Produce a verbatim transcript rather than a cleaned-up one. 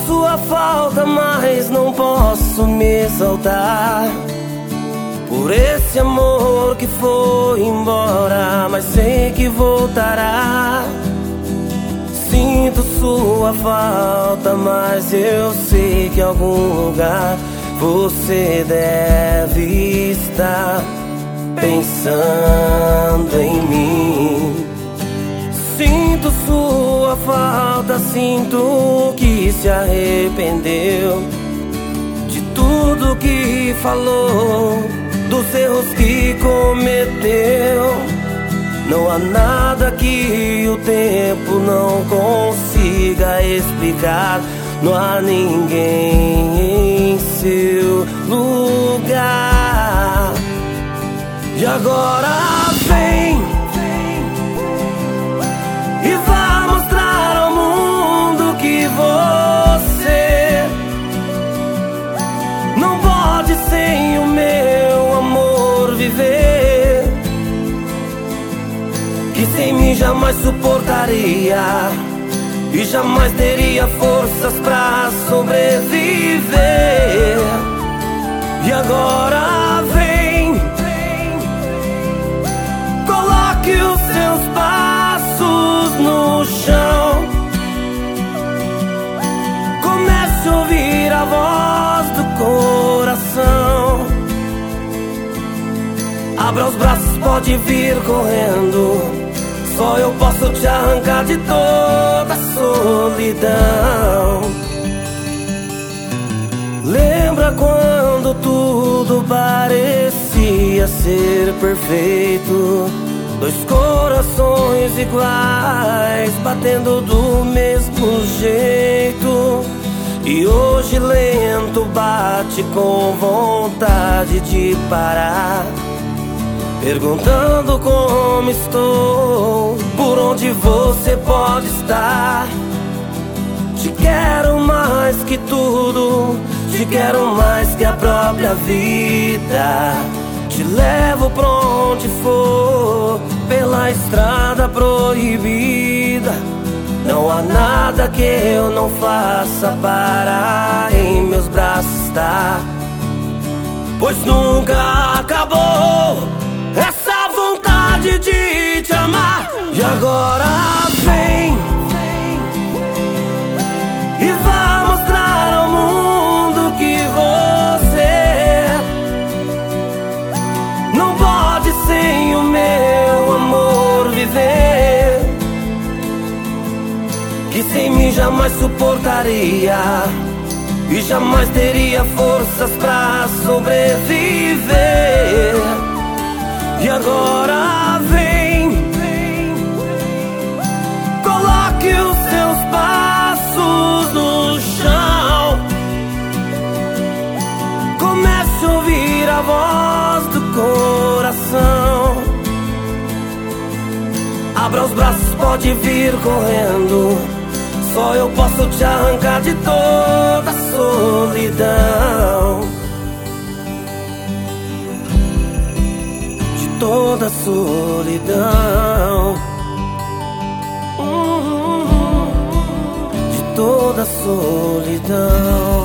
sua falta, mas não posso me exaltar por esse amor que foi embora, mas sei que voltará. Sinto sua falta, mas eu sei que em algum lugar você deve estar pensando em mim. Sinto sua falta, sinto que se arrependeu de tudo que falou, dos erros que cometeu. Não há nada que o tempo não consiga explicar. Não há ninguém em seu lugar. E agora vem e vá mostrar ao mundo que você não pode sem o meu amor viver, que sem mim jamais suportaria e jamais teria forças pra sobreviver. E agora vem, coloque os seus passos no chão, comece a ouvir a voz do coração. Abra os braços, pode vir correndo, só eu posso te arrancar de toda a solidão. Lembra quando tudo parecia ser perfeito? Dois corações iguais, batendo do mesmo jeito. E hoje lento bate com vontade de parar, perguntando como estou, por onde você pode estar. Te quero mais que tudo, te quero mais que a própria vida. Te levo pra onde for, pela estrada proibida. Não há nada que eu não faça para em meus braços estar, pois nunca acabou essa vontade de te amar. E agora vem e vá mostrar ao mundo que você não pode sem o meu amor viver, que sem mim jamais suportaria e jamais teria forças pra sobreviver. E agora vem, coloque os seus passos no chão, comece a ouvir a voz do coração. Abra os braços, pode vir correndo, só eu posso te arrancar de toda a solidão. Toda a solidão, de toda a solidão.